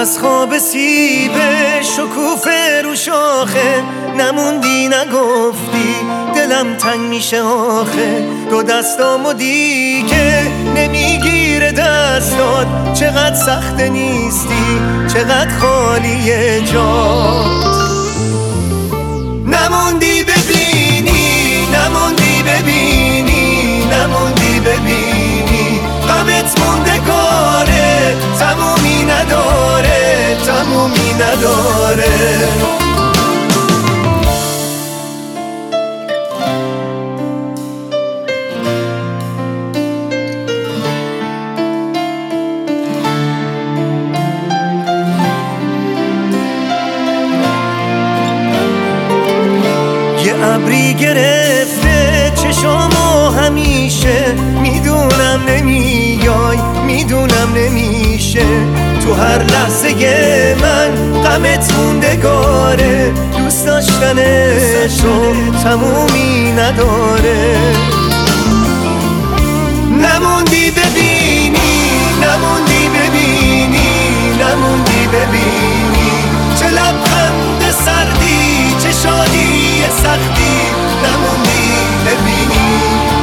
از خواب سیبه شکوفه رو شاخه نموندی نگفتی دلم تنگ میشه آخه دو دستامو دیگه نمیگیره دستات چقدر سخت نیستی چقدر خالیه جات نموندی ببینی نموندی ببینی نموندی ببینی غمت موندگاره تمومی نداره تمومی نداره ابری گرفته چشامو همیشه میدونم نمیای میدونم نمیشه تو هر لحظه من غمت موندگاره دوست داشتن تو تمومی نداره نموندی ببینی نموندی ببینی نموندی ببینی چه لبخند سردی چه شادی سختی نموندی ببینی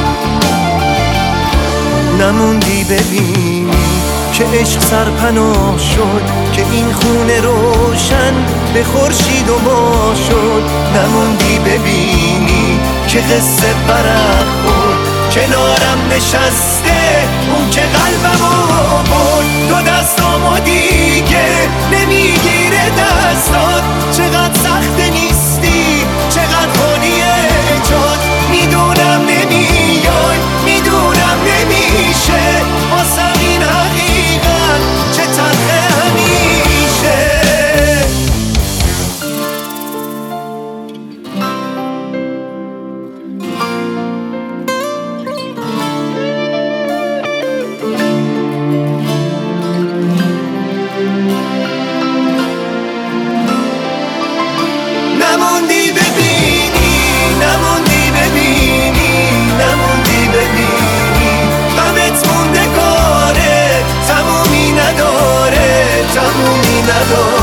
نموندی ببینی که عشق سرپناه شد که این خونه روشن به خورشید و ماه شد نموندی ببینی که قصه برق خورد کنارم نشسته اون که قلبمو برد دو دستامو دیگه نمیگیره دستات چقدر سخت نیستی چقدر خالیه جات میدونم نمیای میدونم نمیشه واسه این حقیقت چه تلخه همیشه نموندی ببینی نموندی ببینی نموندی ببینی غمت موندگاره تمومی نداره تمومی نداره